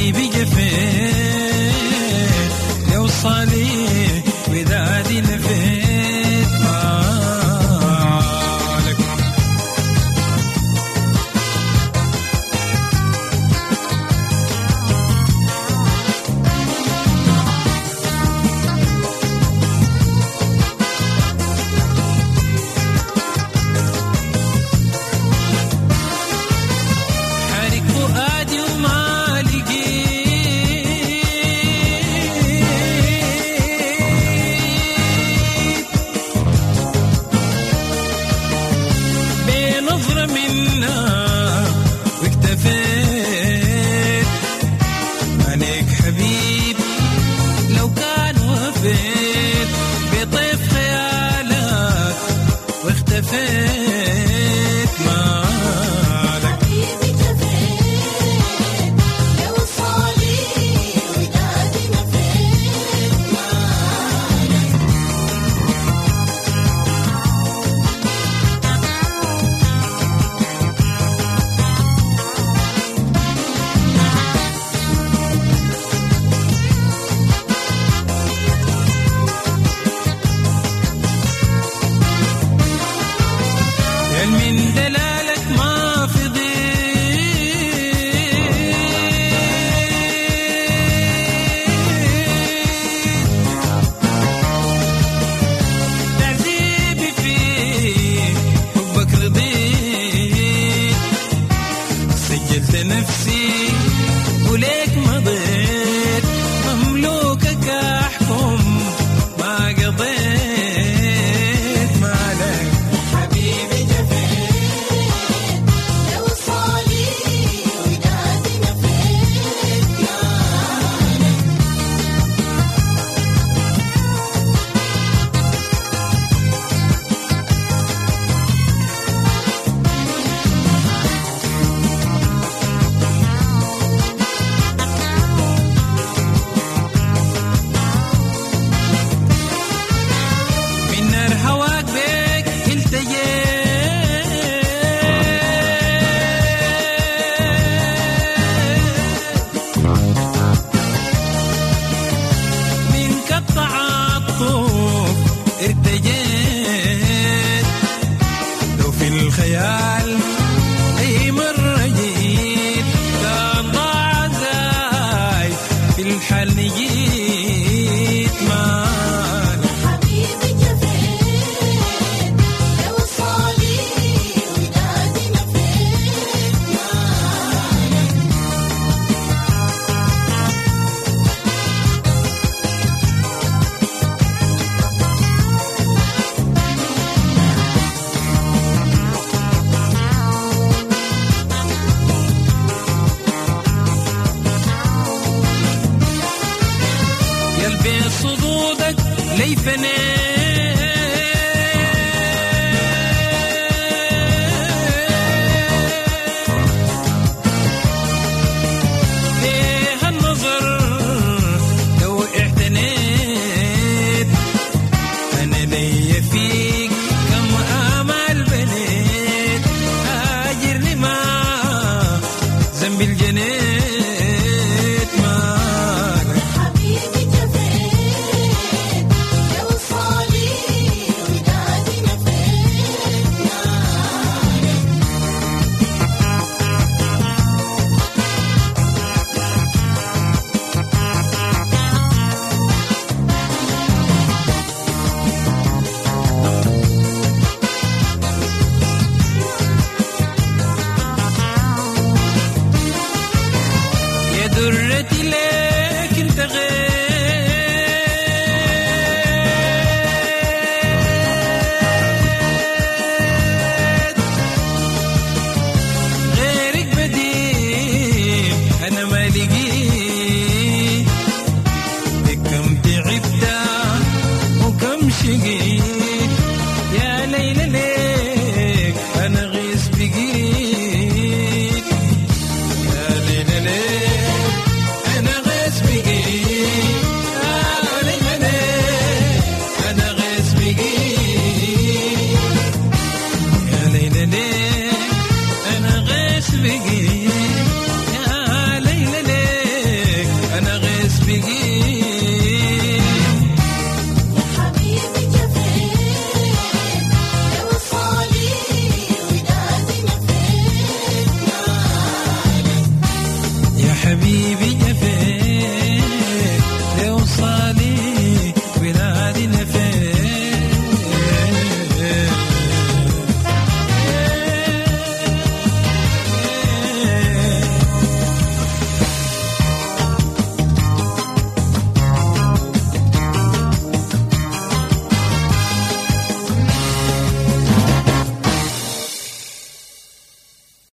حبيبي جفيت لو صالي ودادي نفيت مالك. حارق فؤادي وما لقيت بنظرة منا واكتفيت عليك حبيب لو كان وفيت بطيف خيالك واختفيت مالك. حبيبي جفيت لو صالي ودادي نفيت مالك. يا من دلالك ما في ضيق تعذيبي فيه حبك رضيت سجلت نفسي وليك مضيت مملوكك أحكم ما قضيت مالك. حبيبي جفيت لو صالي ودادي نفيت مالك. من نار هواك بيك التجيت من قطع الطوف ارتجيت لو في الخيال أي مرة جيت كان ضاع زاي في الحال نجيت مالك. حبيبي جفيت لو صالي ودادي نفيت مالك. قلبي صدودك لي ليه النظر لو اعتنيت أنا لي فيك كم آمال بنيت هاجرني ما ذنب الجنيت مالك. حبيبي جفيت لو صالي ودادي نفيت مالك. يا درتي